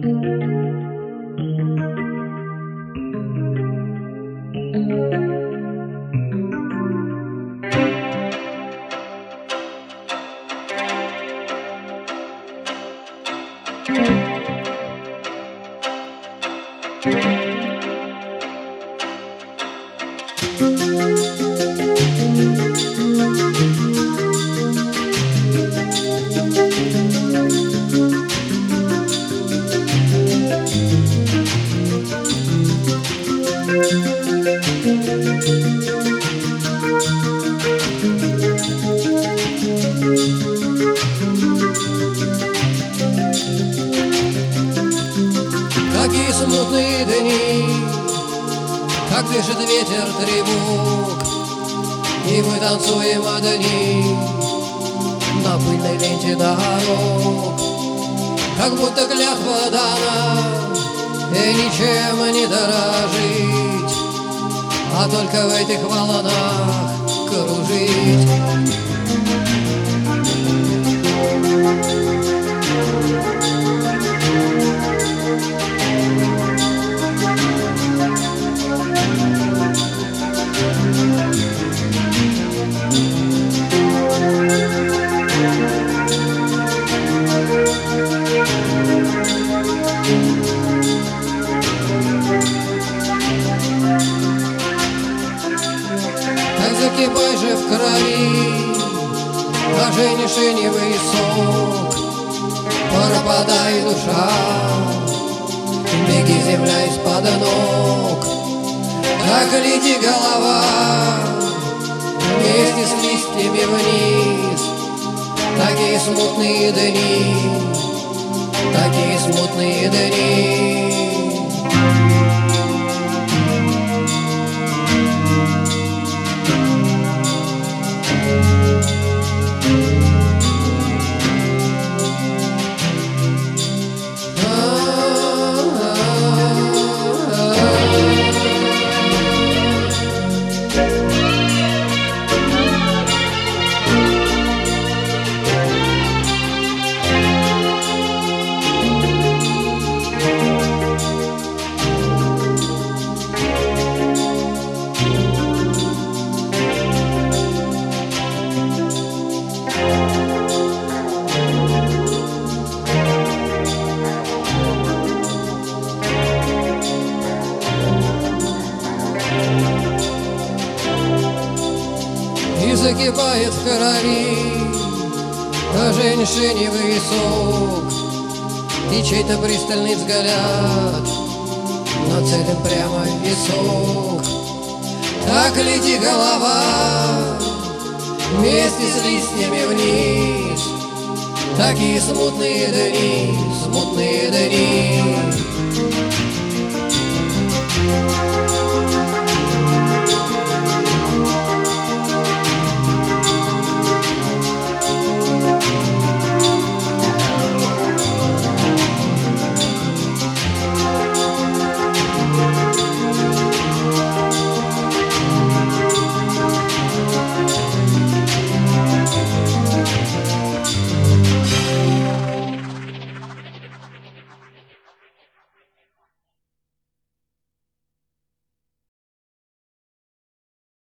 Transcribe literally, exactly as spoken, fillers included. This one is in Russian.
Какие смутные дни, как дышит ветер тревог, и мы танцуем одни на пыльной ленте дорог. Как будто клятва дана, и ничем не дорожить, а только в этих волнах кружить. Закипай же в крови, а женишеневый сок, пропадай, душа, беги, земля из-под ног. Как лети голова вместе с листьями вниз, такие смутные дни, такие смутные дни. И закипает в крови женьшеневый сок, и чей-то пристальный взгляд нацелен прямо в висок. Так лети голова вместе с листьями вниз, такие смутные дни, смутные дни.